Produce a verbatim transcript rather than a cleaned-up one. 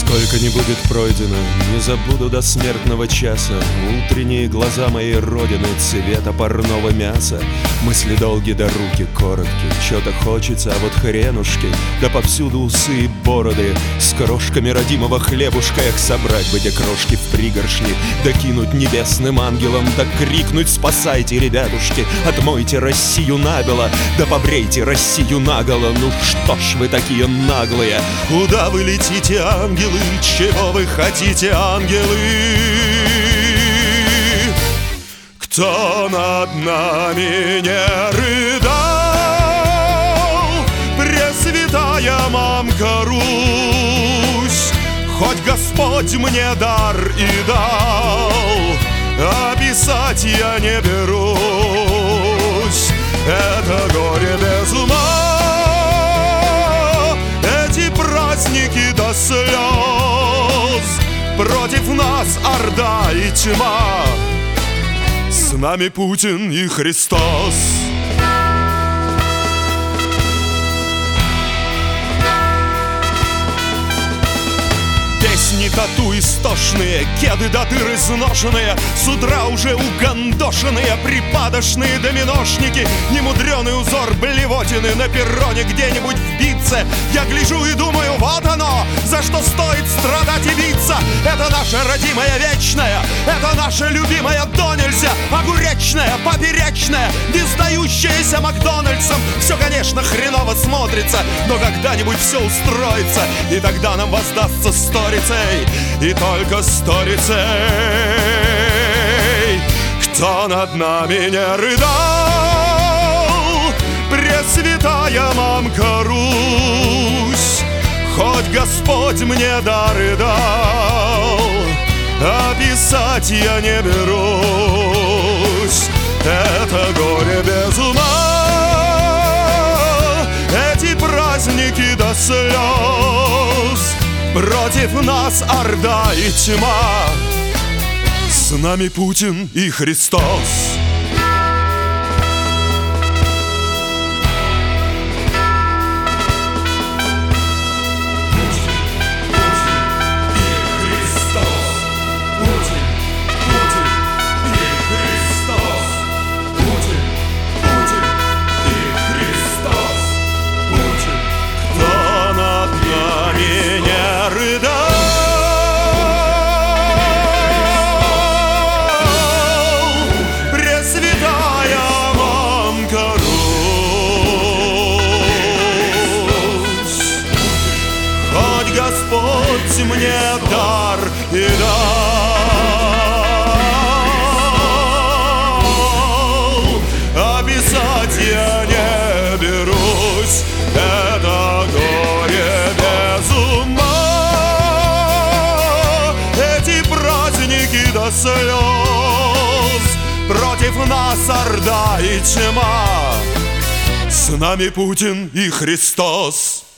Сколько не будет пройдено, не забуду до смертного часа утренние глаза моей родины цвета парного мяса. Мысли долгие да руки коротки, чё-то хочется, а вот хренушки. Да повсюду усы и бороды с крошками родимого хлебушка. Эх, собрать бы те крошки в пригоршни, да кинуть небесным ангелам, да крикнуть: спасайте, ребятушки, отмойте Россию набело, да побрейте Россию наголо. Ну что ж вы такие наглые? Куда вы летите, ангелы? Чего вы хотите, ангелы? Кто над нами не рыдал? Пресвятая Мамка Русь, хоть Господь мне дар и дал, описать я не берусь. Это горе без ума, эти праздники до слез. Против нас орда и тьма, с нами Путин и Христос. Песни тату истошные, кеды до дыр изношенные, с утра уже угандошенные, припадочные доминошники, немудрёный узор блевотины на перроне где-нибудь вбиться. Я гляжу и думаю: вот оно, за что стоит страдать и биться. Это наша родимая вечная, это наша любимая до нельзя огуречная, поперечная, не сдающаяся Макдональдсом. Все, конечно, хреново смотрится, но когда-нибудь все устроится, и тогда нам воздастся сторицей, и только сторицей. Кто над нами не рыдал? Пресвятая Мамка Русь, хоть Господь мне дар и дал, описать я не берусь. Это горе без ума, эти праздники до слез. Против нас орда и тьма, с нами Путин и Христос. Господь мне дар и дал, описать я не берусь. Это горе без ума, эти праздники до слез. Против нас орда и тьма, с нами Путин и Христос.